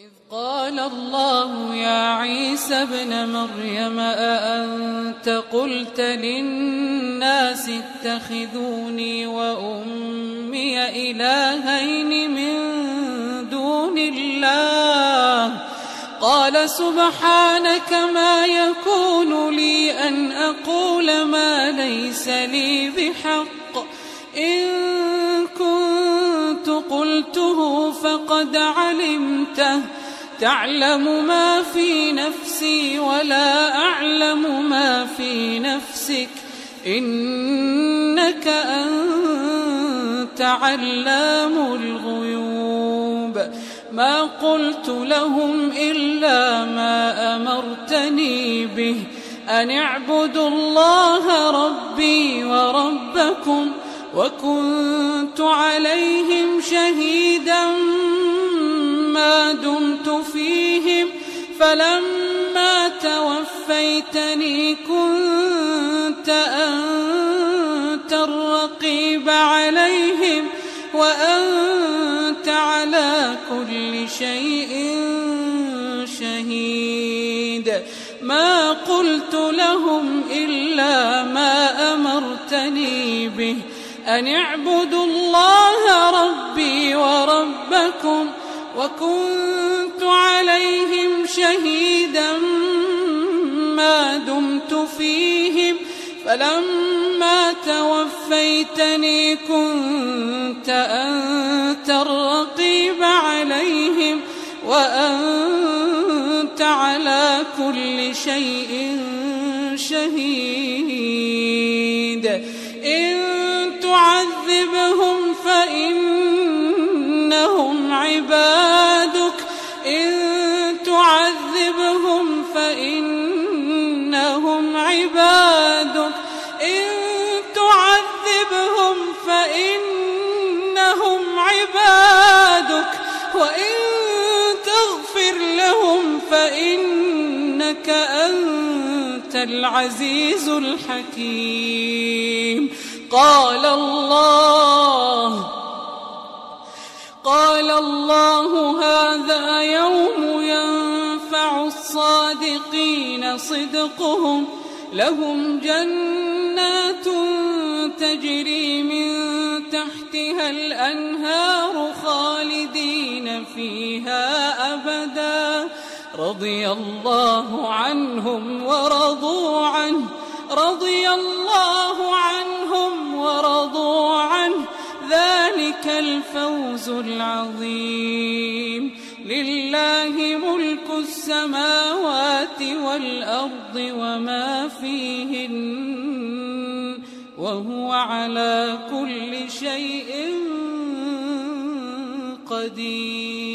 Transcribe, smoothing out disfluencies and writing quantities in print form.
قال الله يا عيسى ابن مريم أأنت قلت للناس اتخذوني وأمي إلهين من دون الله قال سبحانك ما يكون لي أن أقول ما ليس لي بحق إن كنت قلته فقد علمته تعلم ما في نفسي ولا أعلم ما في نفسك إنك أنت علام الغيوب ما قلت لهم إلا ما أمرتني به أن اعبدوا الله ربي وربكم وكنت عليهم شهيدا ما دمت فيهم فلما توفيتني كنت أنت الرقيب عليهم وأنت على كل شيء شهيد ما قلت لهم إلا ما أمرتني به أن اعبدوا الله ربي وربكم وكنت عليهم شهيدا ما دمت فيهم فلما توفيتني كنت أنت الرقيب عليهم وأنت على كل شيء شهيد إن تعذبهم فإنهم عبادك إن تعذبهم فإنهم عبادك إن تعذبهم فإنهم عبادك وإن تغفر لهم فإنك أنت العزيز الحكيم قال الله هذا يوم ينفع الصادقين صدقهم لهم جنات تجري من تحتها الأنهار خالدين فيها أبدا رضي الله عنهم ورضوا عنه ذلك الفوز العظيم لله ملك السماوات والأرض وما فيهن وهو على كل شيء قدير